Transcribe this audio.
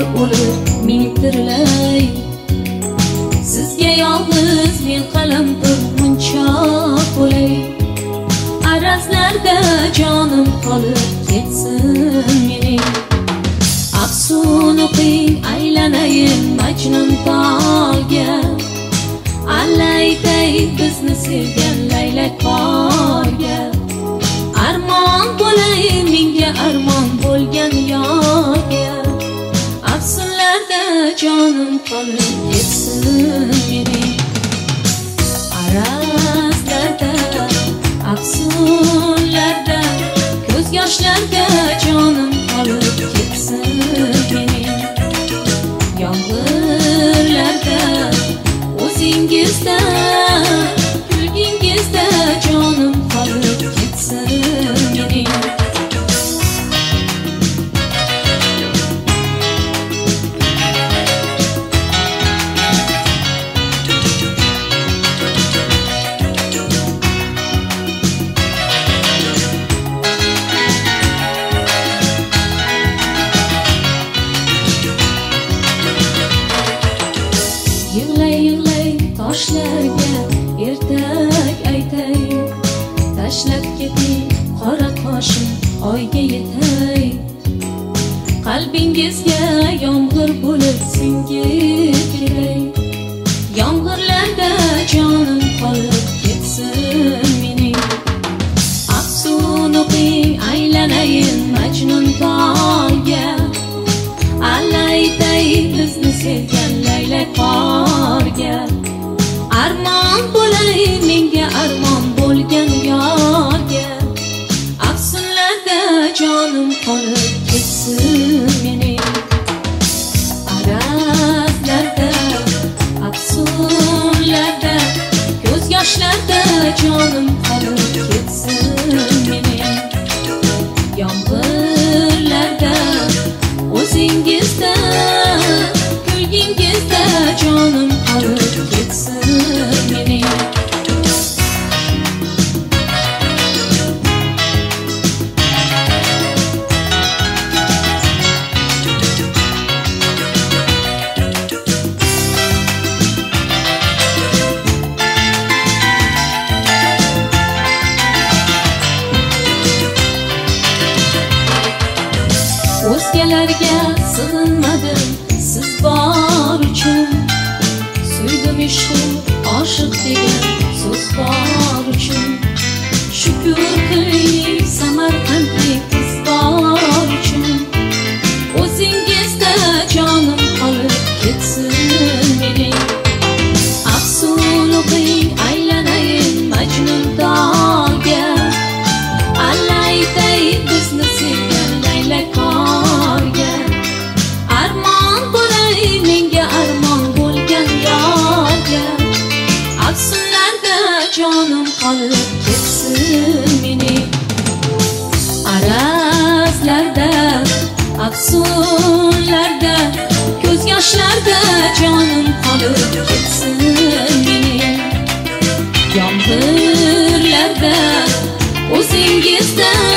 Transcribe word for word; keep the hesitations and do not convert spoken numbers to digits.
o'lib ming tirilay. Sizga yolg'iz men qalamdir muncha bo'lay. Arazlarda jonim qolib ketsin mening. Afsun o'qing aylanayin Majnun tolga. Allayday bizni sevgan laylak qorga. Armon bo'lay menga armon bo'lgan yorga. Afsunlarda jonim qolib ketsin mening. Arazlarda afsunlarda ko'z yoshlarga jonim qolib ketsin mening. Yomg'irlarda o'zingizda kulgingizda jonim qolib ketsin mening. Yig'lay yig'lay toshlarga ertak aytay. Tashlab keting qora qoshim oyga yetay. Qalbingizga yomg'ir bo'lib singib kelay. Yomg'irlarda jonim qolib ketsin mening. Afsun o'qing aylanayin Majnun tolga. Allayday bizni sevgan laylak qorga. Armon bo'lay menga armon bo'lgan yorga. Afsunlarda jonim qolib ketsin mening. Arazlarda afsunlarda ko'z yoshlarda jonim qolib ketsin mening. Yomg'irlarda o'zingizda kulgingizda jonim qolib ketsin mening. O'zgalarga sig'inmadim siz bor uchun. Suydim ishqim oshiq degan so'z bor uchun. Shukr qiling Samarqandlik qiz bor uchun. O'zingizda jonim qolib ketsin mening. Afsun o'qing aylanayin Majnun tolga. Allayday bizni sevgan laylak qorga. Armon bo'lay menga armon bo'lgan yorga. Afsunlarda jonim qolib ketsin mening. Arazlarda afsunlarda ko'z yoshlarda jonim qolib ketsin mening. Yomg'irlarda o'zingizda